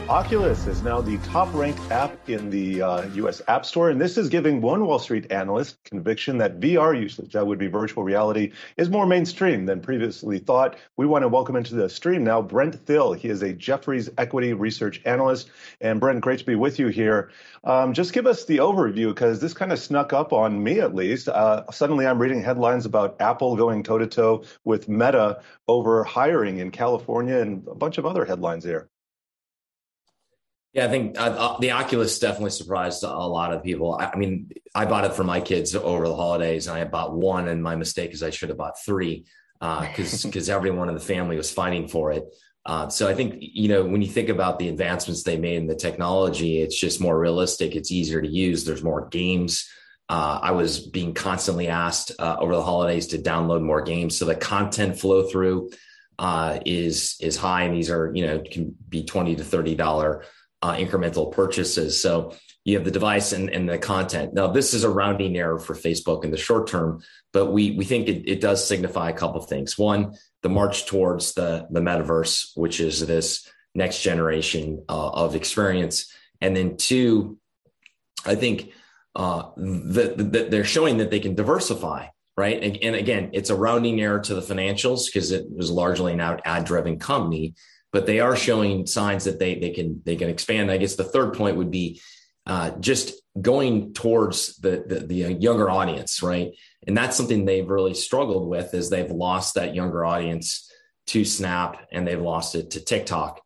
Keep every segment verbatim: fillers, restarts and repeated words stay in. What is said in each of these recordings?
Oculus is now the top-ranked app in the uh, U S App Store, and this is giving one Wall Street analyst conviction that V R usage, that would be virtual reality, is more mainstream than previously thought. We want to welcome into the stream now Brent Thill. He is a Jefferies equity research analyst. And Brent, great to be with you here. Um, just give us the overview, because this kind of snuck up on me at least. Uh, suddenly I'm reading headlines about Apple going toe-to-toe with Meta over hiring in California and a bunch of other headlines there. Yeah, I think uh, the Oculus definitely surprised a lot of people. I, I mean, I bought it for my kids over the holidays, and I bought one, and my mistake is I should have bought three because uh, because everyone in the family was fighting for it. Uh, so I think, you know, when you think about the advancements they made in the technology, it's just more realistic. It's easier to use. There's more games. Uh, I was being constantly asked uh, over the holidays to download more games. So the content flow through uh, is is high, and these are, you know, can be twenty to thirty dollars Uh, incremental purchases. So you have the device and, and the content. Now, this is a rounding error for Facebook in the short term, but we we think it, it does signify a couple of things. One, the march towards the, the metaverse, which is this next generation uh, of experience. And then two, I think uh, that the, they're showing that they can diversify, right? And, and again, it's a rounding error to the financials because it was largely an ad-driven company. But they are showing signs that they they can they can expand. I guess the third point would be uh, just going towards the, the the younger audience, right? And that's something they've really struggled with, is they've lost that younger audience to Snap, and they've lost it to TikTok.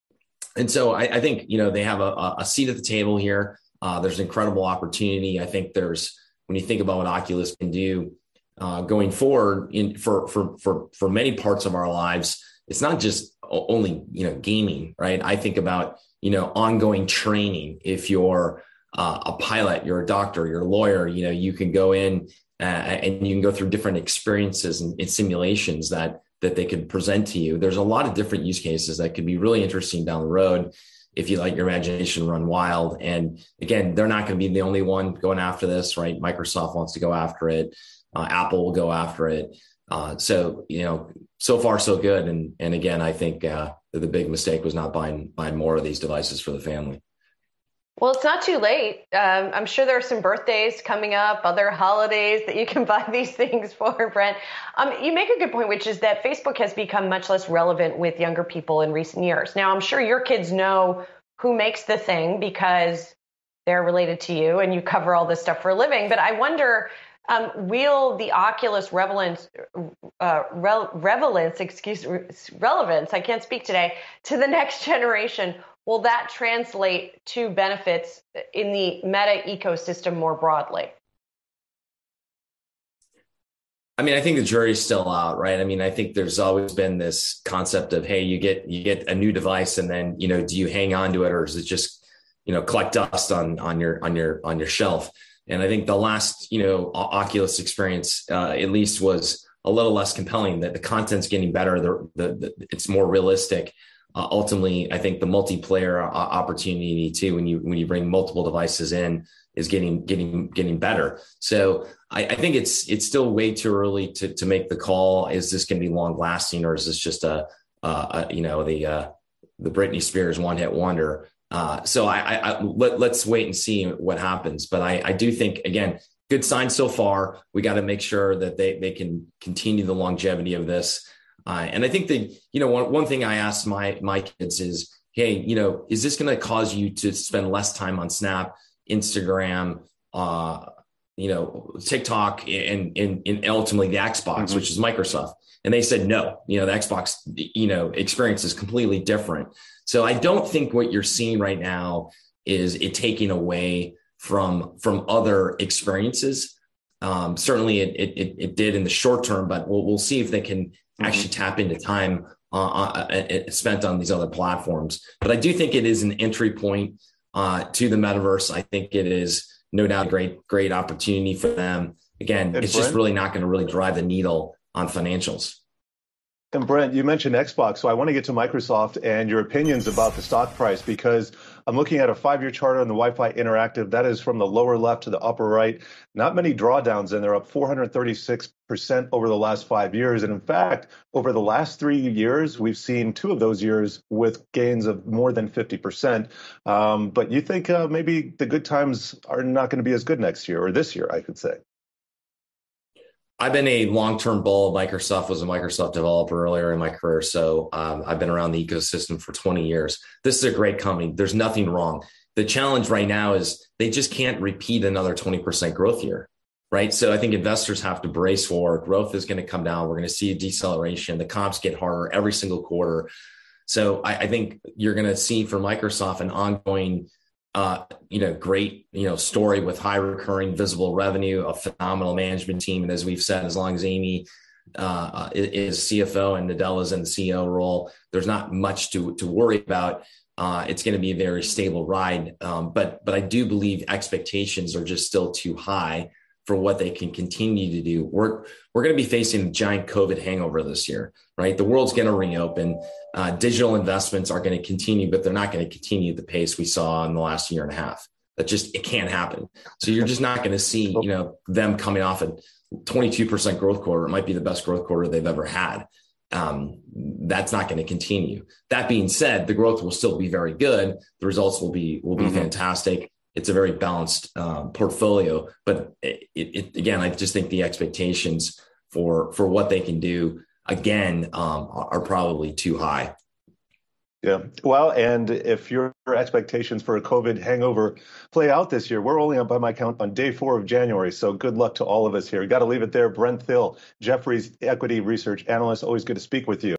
And so I, I think, you know, they have a, a seat at the table here. Uh, there's incredible opportunity. I think there's, when you think about what Oculus can do uh, going forward in for for for for many parts of our lives. It's not just only, you know, gaming, right? I think about, you know, ongoing training. If you're uh, a pilot, you're a doctor, you're a lawyer, you know, you can go in uh, and you can go through different experiences and, and simulations that that they could present to you. There's a lot of different use cases that could be really interesting down the road if you let your imagination run wild. And again, they're not going to be the only one going after this, right? Microsoft wants to go after it. Uh, Apple will go after it. Uh, so, you know, so far so good. And and again, I think uh, the big mistake was not buying buying more of these devices for the family. Well, it's not too late. Um, I'm sure there are some birthdays coming up, other holidays that you can buy these things for, Brent. Um, you make a good point, which is that Facebook has become much less relevant with younger people in recent years. Now, I'm sure your kids know who makes the thing because they're related to you and you cover all this stuff for a living. But I wonder, Um, will the Oculus relevance, uh, rel- relevance, excuse relevance, I can't speak today, to the next generation, will that translate to benefits in the Meta ecosystem more broadly? I mean, I think the jury's still out, right? I mean, I think there's always been this concept of, hey, you get you get a new device, and then, you know, do you hang on to it, or is it just, you know, collect dust on on your on your on your shelf? And I think the last, you know, Oculus experience, uh, at least, was a little less compelling. That the content's getting better, the, the, the it's more realistic. Uh, ultimately, I think the multiplayer opportunity too, when you when you bring multiple devices in, is getting getting getting better. So I, I think it's it's still way too early to to make the call. Is this going to be long lasting, or is this just a, a, a you know the uh, the Britney Spears one hit wonder? Uh, so I, I, I let, let's wait and see what happens. But I, I do think, again, good signs so far. We got to make sure that they, they can continue the longevity of this. Uh, and I think that, you know, one, one thing I asked my, my kids is, hey, you know, is this going to cause you to spend less time on Snap, Instagram, uh, you know, TikTok, and, and, and ultimately the Xbox, mm-hmm. which is Microsoft? And they said, no, you know, the Xbox, you know, experience is completely different. So I don't think what you're seeing right now is it taking away from from other experiences. Um, certainly, it, it it did in the short term, but we'll we'll see if they can mm-hmm. actually tap into time uh, uh, spent on these other platforms. But I do think it is an entry point uh, to the metaverse. I think it is no doubt a great great opportunity for them. Again, and it's Brent, just really not going to really drive the needle on financials. And Brent, you mentioned Xbox, so I want to get to Microsoft and your opinions about the stock price, because I'm looking at a five-year chart on the Wi-Fi Interactive. That is from the lower left to the upper right. Not many drawdowns, and they're up four hundred thirty-six percent over the last five years. And in fact, over the last three years, we've seen two of those years with gains of more than fifty percent. Um, but you think uh, maybe the good times are not going to be as good next year, or this year, I could say. I've been a long-term bull. Microsoft was a Microsoft developer earlier in my career. So um, I've been around the ecosystem for twenty years. This is a great company. There's nothing wrong. The challenge right now is they just can't repeat another twenty percent growth year, right? So I think investors have to brace for growth is going to come down. We're going to see a deceleration. The comps get harder every single quarter. So I, I think you're going to see for Microsoft an ongoing Uh, you know, great, you know, story with high recurring visible revenue, a phenomenal management team. And as we've said, as long as Amy uh, is C F O and Nadella is in the C E O role, there's not much to, to worry about. Uh, it's going to be a very stable ride. Um, but, but I do believe expectations are just still too high for what they can continue to do. We're, we're going to be facing a giant COVID hangover this year, right? The world's going to reopen. Uh, digital investments are going to continue, but they're not going to continue at the pace we saw in the last year and a half. That just, it can't happen. So you're just not going to see, you know, them coming off a twenty-two percent growth quarter. It might be the best growth quarter they've ever had. Um, that's not going to continue. That being said, the growth will still be very good. The results will be, will be mm-hmm. fantastic. It's a very balanced uh, portfolio, but it, it, again, I just think the expectations for, for what they can do again um, are probably too high. Yeah. Well, and if your expectations for a COVID hangover play out this year, we're only on, by my count, on day four of January. So good luck to all of us here. Got to leave it there. Brent Thill, Jefferies equity research analyst. Always good to speak with you.